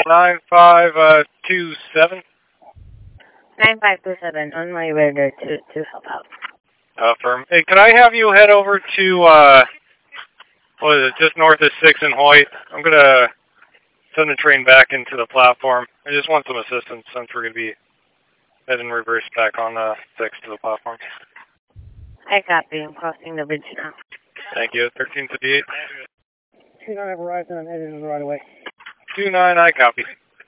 9527. 9527, on my way there to help out. Firm. Hey, could I have you head over to, what is it, just north of 6 and Hoyt? I'm going to send the train back into the platform. I just want some assistance since we're going to be heading reverse back on 6 to the platform. I copy. I'm crossing the bridge now. Thank you. 1358. 29, I've arrived and I'm headed right away. 29, I copy.